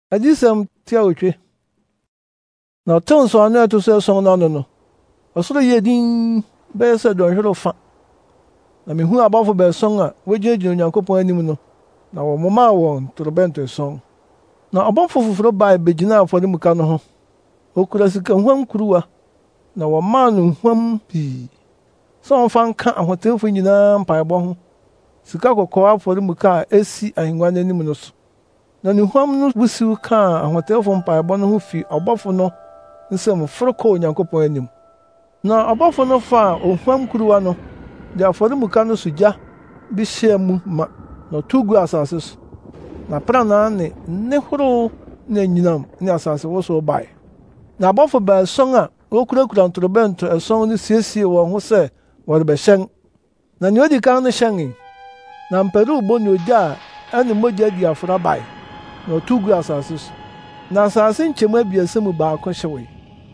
Adisɛm tia otwe. Na ɔtew nsɔano a ɛto so ason no ano no, ɔsoro yɛɛ dinn bɛyɛ sɛ dɔnhwerew fa. Na mihuu abɔfo baason a wogyinagyina Onyankopɔn anim no, na wɔmomaa wɔn torobɛnto 7. Na ɔbɔfo foforo bae begyinaa afɔremuka no ho. Okura sikahuam kuruwa, na wɔmaa no nhuam pii sɛ ɔmfa nka ahotewfo nyinaa mpaebɔ ho sikakɔkɔɔ afɔremuka a esi ahengua no anim no so. Na nnuhuam no wusiw kaa ahotewfo mpaebɔ no ho fi ɔbɔfo no nsam foro kɔɔ Onyankopɔn anim. Na ɔbɔfo no faa ohuam kuruwa no de afɔremuka no so gya bi hyɛɛ mu ma, na ɔtow guu asase so. Na aprannaa ne nne horow ne anyinam ne asasewosow bae. Na abɔfo baason a wokurakura ntorobɛnto 7 no siesiee wɔn ho sɛ wɔrebɛhyɛn. Na nea odi kan no hyɛnee, na mparuwbo ne ogya a ɛne mogya di afra bae, na ɔtow guu asase so. Na asase nkyɛmu 3 mu baako hyewee,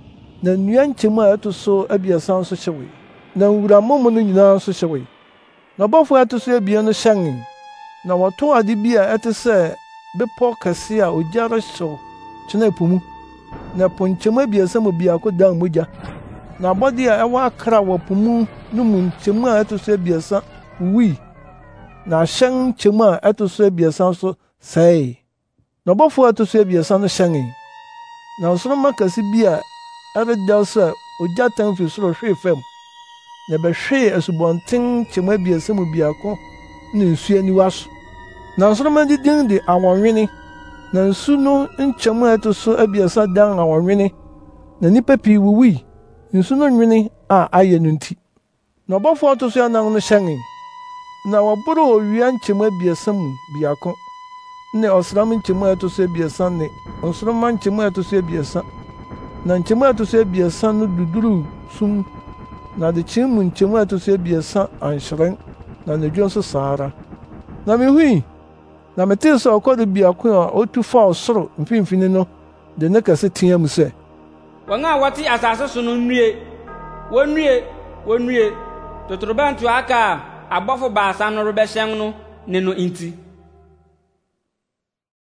na nnua nkyɛmu a ɛto so 3 nso hyewee, na nwuramomo no nyinaa nso hyewee. Na ɔbɔfo a ɛto so 2 no hyɛnee, na wɔtow ade bi a ɛte sɛ bepɔw kɛse a ogya rehyew kyenee po mu. Na po nkyɛmu 3 mu baako dan mogya. Na abɔde a ɛwɔ akra wɔ po mu no mu nkyɛmu a ɛto so 3 wuwui, na ahyɛn nkyɛmu a ɛto so 3 nso sɛee. Na ɔbɔfo a ɛto so 3 no hyɛnee, na nsoromma kɛse bi a ɛredɛw sɛ ogya tan fi soro hwee fam, na ɛbɛhwee asubɔnten nkyɛmu 3 mu baako ne nsu aniwa so. Na nsoromma no din de awɔnwene. Na nsu no nkyɛmu a ɛto so 3 dan awɔnwene, na nnipa pii wuwui nsu no nwene a ayɛ no nti. Na ɔbɔfo a ɔto so 4 no hyɛnee, na wɔboroo owia nkyɛmu 3 mu baako, ne ɔsram nkyɛmu a ɛto so 3 ne nsoromma nkyɛmu a ɛto so 3. Na nkyɛmu a ɛto so 3 no duduruu sum, na adekyee mu nkyɛmu a ɛto so 3 anhyerɛn, na anadwo nso saa ara. Na mihui, na metee sɛ ɔkɔre baako a otu faa ɔsoro mfimfini no de ne kɛse teɛ mu sɛ, wɔn a wɔte asase so no nnue, wonnue, wonnue, totorobɛnto aka a abɔfo 3 no rebɛhyɛn no ne no nti.